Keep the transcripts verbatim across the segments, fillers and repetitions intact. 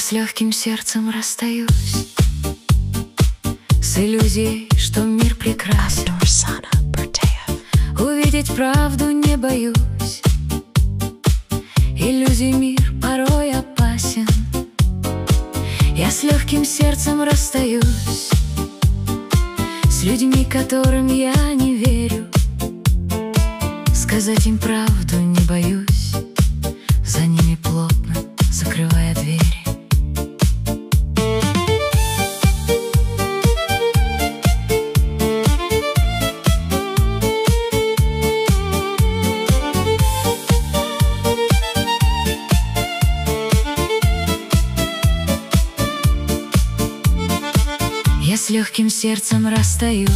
с легким сердцем расстаюсь с иллюзией, что мир прекрасен. Увидеть правду не боюсь, иллюзий мир порой опасен. Я с легким сердцем расстаюсь с людьми, которым я не верю. Сказать им правду не боюсь, за ними плотно закрывая двери. Я с легким сердцем расстаюсь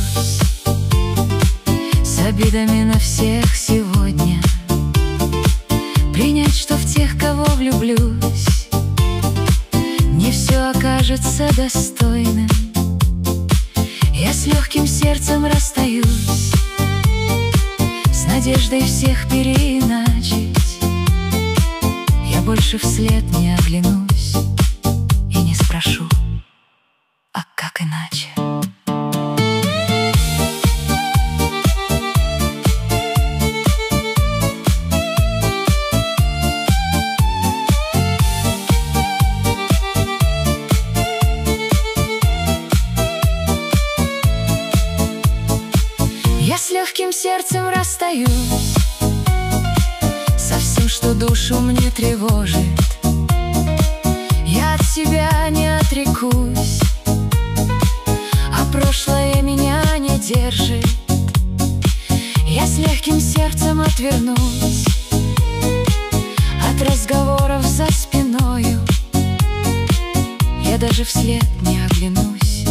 с обидами на всех сегодня. Принять, что в тех, кого влюблюсь, не все окажется достойным. Я с легким сердцем расстаюсь с надеждой всех переиначить. Я больше вслед не оглянусь и не спрошу, а как иначе? Я с легким сердцем расстаюсь со всем, что душу мне тревожит. Я от себя не отрекусь, а прошлое меня не держит. Я с легким сердцем отвернусь от разговоров за спиною. Я даже вслед не оглянусь,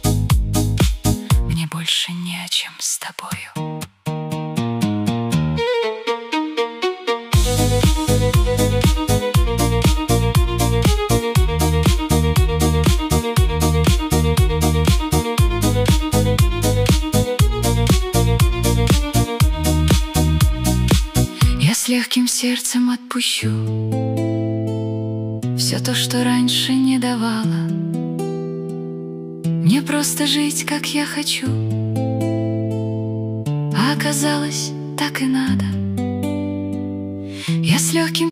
мне больше не о чем с тобою. Я с легким сердцем отпущу все то, что раньше не давало мне просто жить, как я хочу. А оказалось, так и надо. Я с легким